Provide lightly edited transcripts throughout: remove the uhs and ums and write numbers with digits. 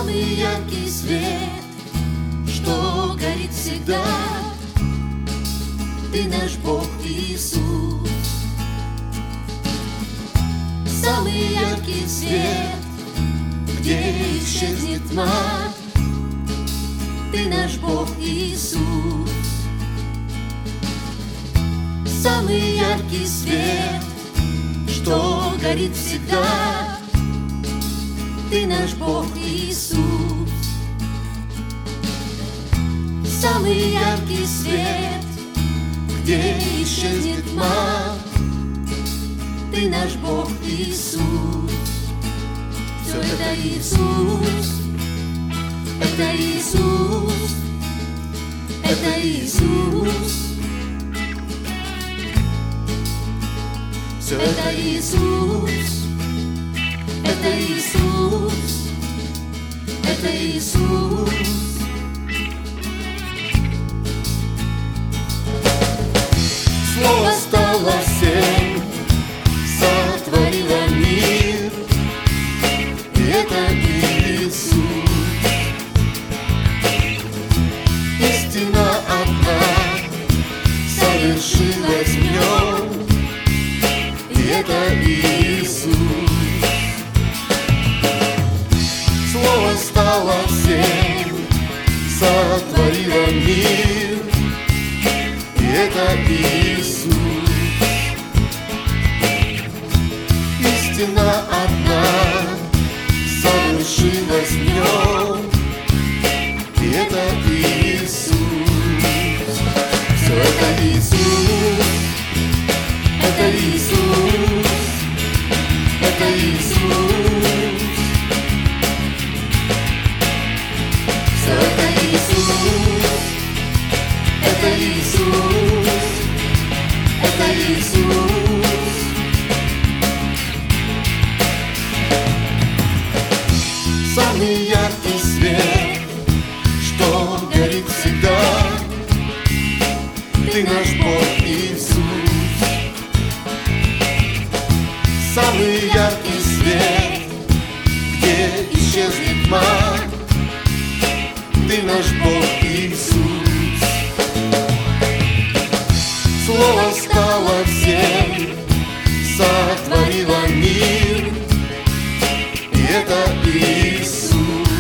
самый яркий свет, что горит всегда. Ты наш Бог Иисус. Самый яркий свет, где исчезнет тьма. Ты наш Бог Иисус. Самый яркий свет, что горит всегда. Ты наш Бог Иисус. Самый яркий свет, где исчезнет тьма. Ты наш Бог Иисус. Все это Иисус, это Иисус, это Иисус. Все это Иисус, это Иисус, это Иисус. Слово стало всем, сотворило мир, и это Иисус. Истина одна совершилась в нем, и это Иисус. Слово стало всем, сотворило мир, и это Иисус. Истина одна совершилась в нем, и это Иисус. Все это Иисус, это Иисус, это Иисус. Все это Иисус, это Иисус, это Иисус. Самый яркий свет, что горит всегда. Ты наш Бог Иисус. Самый яркий свет, где исчезнет тьма. Ты наш Бог Иисус. Слово стало всем, сотворило мир, и это Иисус.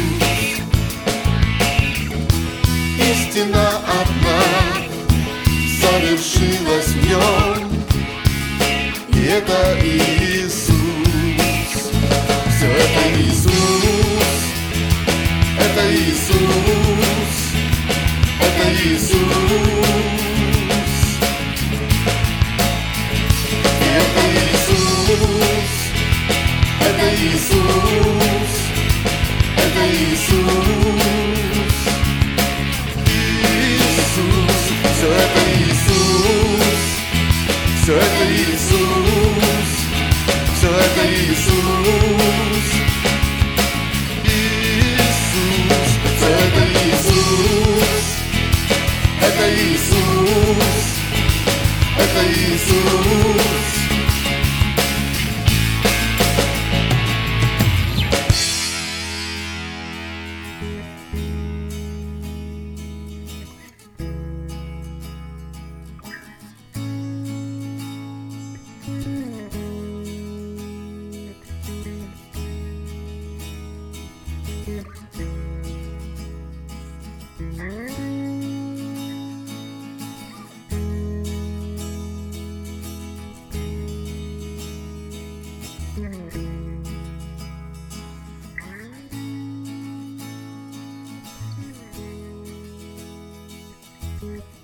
Истина одна совершилась в нем, и это Иисус. Все это Иисус, это Иисус, это Иисус. И это Иисус, это Иисус, это Иисус. Иисус, все это Иисус, все это Иисус, все это Иисус. Иисус, все это Иисус, это Иисус, это Иисус. Mm-hmm.